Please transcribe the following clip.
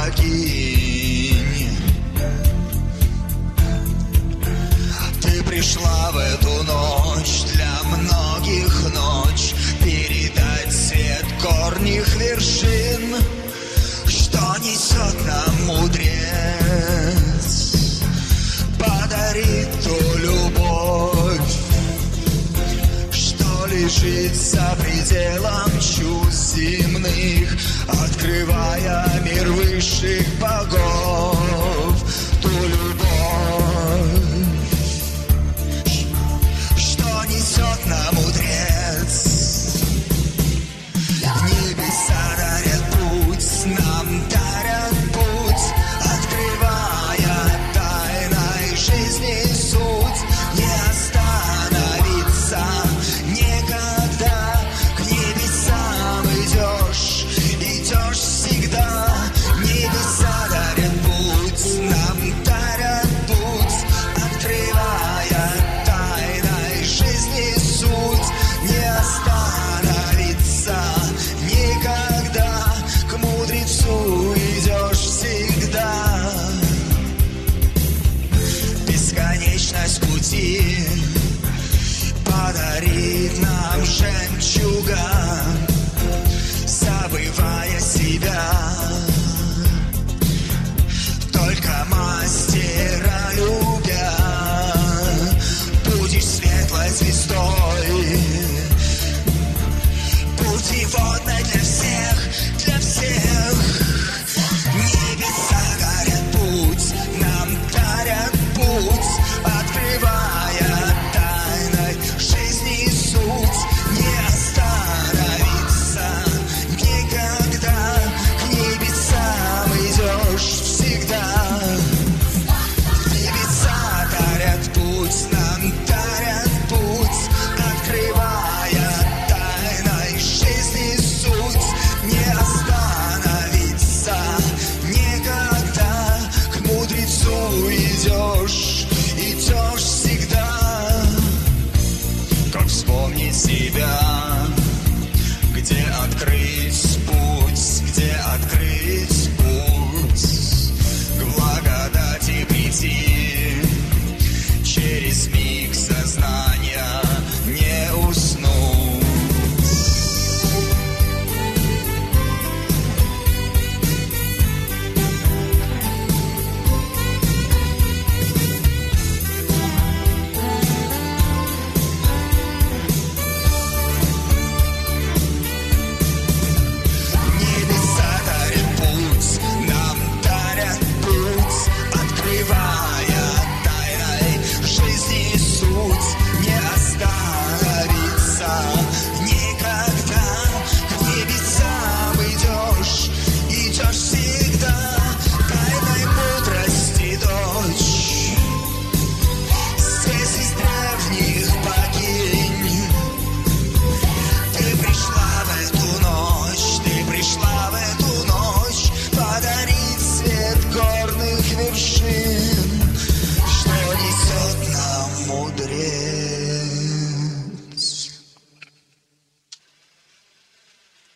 покинь. Ты пришла в эту ночь, для многих ночь, передать свет горних вершин. Что несет нам мудрец? Подарит ту любовь, что лежит за пределом чувств земных, открывая мир высших богов. Ту любовь, что несет нам мудрец. Небеса дарят путь, нам дарят путь, открывая тайной жизни суть. Не остановиться никогда, к небесам идешь, идешь всегда. Небеса дарят путь, нам дарят путь, открывая тайной жизни суть. Не остановиться никогда, к мудрецу идешь всегда. Бесконечность пути подарит нам жемчуга, забывая себя. Только мастера любя, будешь светлой звездой, путеводной для всех, для всех. Небеса дарят путь, нам дарят путь, открывая тайной жизни суть. Не остановиться никогда, к небесам идешь всегда. Небеса дарят путь, нам дарят путь, открывая тайной жизни суть. Не остановиться никогда, к мудрецу идешь, идешь всегда. Как вспомнить себя, где открыть путь, где открыть